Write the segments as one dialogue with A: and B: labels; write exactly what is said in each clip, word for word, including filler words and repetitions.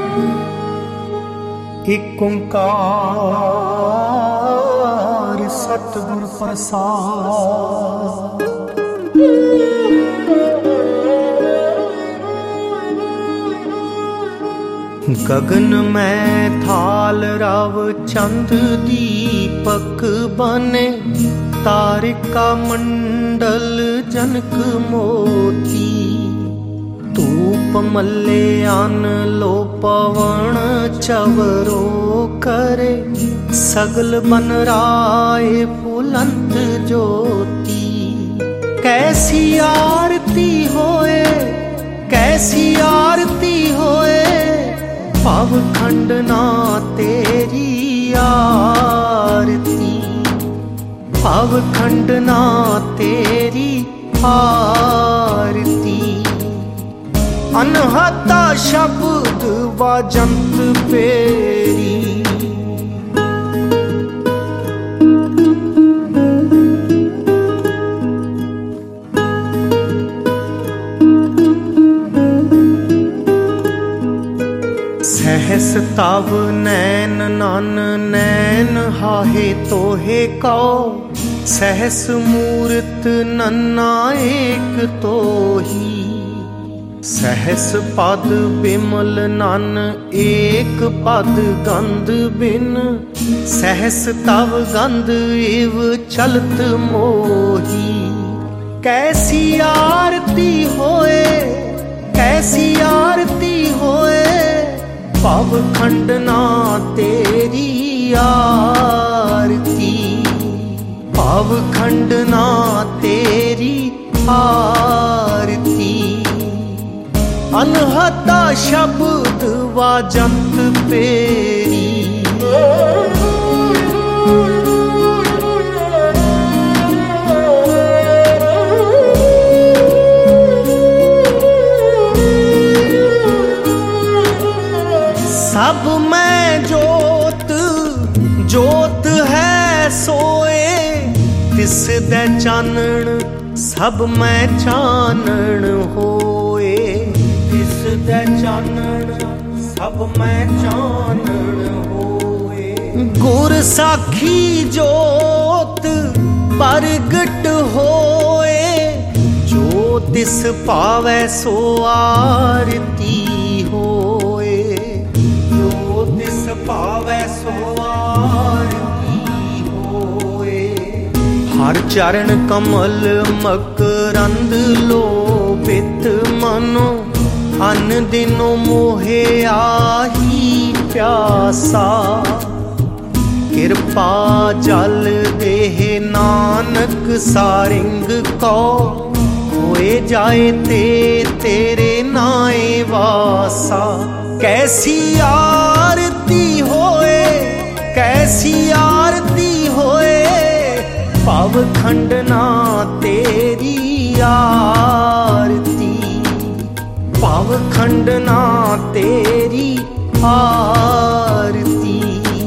A: एक ओंकार सतगुर प्रसाद। गगन में थाल रव चंद दीपक बने, तारिका मंडल जनक मोती। धूप मल्ले अन लो पवन चवरो करे, सगल बन राय फुलंत ज्योति। कैसी आरती होए, कैसी आरती होए, पाव खंडना तेरी आरती। पाव खंडना तेरी आरती। अनहता शब्द वाजंत पेरी। सहस तव नैन नन नैन हाहे तोहे कौ। सहस मूरत नन्ना एक तोही। सहस पद बिमल नन एक पद गंध बिन। सहस तव गंध इव चलत मोही। कैसी आरती होए, कैसी आरती होए, पाव खंडना तेरी आरती। पाव खंडना तेरी आरती। अनहता शब्द वाजंत पेरी। सब में जोत जोत है सोए, तिस दे चानण सब में चानण होए। तिस दे चानण सब में चानण होए। गुर साखी जोत परगट होए, जो तिस पावै सो आरती होए। तिस पावै सो आरती होए। हर चरण कमल मकरंद लोभित मनो, अन दिनो मोहे आही प्यासा। कृपा जल देह नानक सारिंग को, होए जाए ते तेरे नाए वासा। कैसी आरती होए, कैसी आरती होए, पाव खंडना तेरी आरती। पाव खंडना तेरी आरती।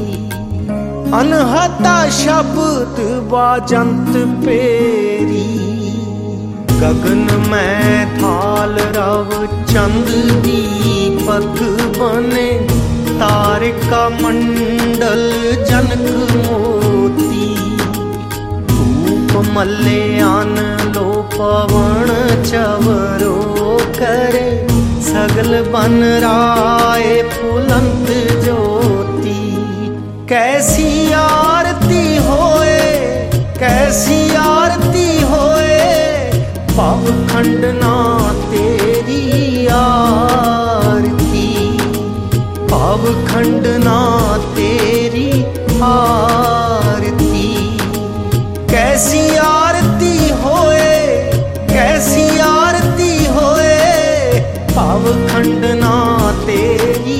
A: अनहता शब्द वाजंत पेरी। गगन में थाल रव चंद दीपक बने, तारिका मंडल जनक मोती। धूप मल्ले आन लो पवन चवरो करे, सगल बन राय फुलंत ज्योति। कैसी आरती होए, कैसी आरती होए, पाव खंडना तेरी आरती। पाव खंडना तेरी आरती। कैसी आरती होए, कैसी आरती होए, पाव खंडना तेरी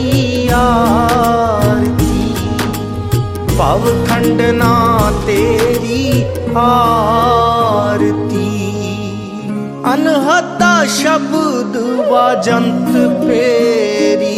A: आरती। पाव खंडना तेरी आरती। अनहता शब्द वाजंत पेरी।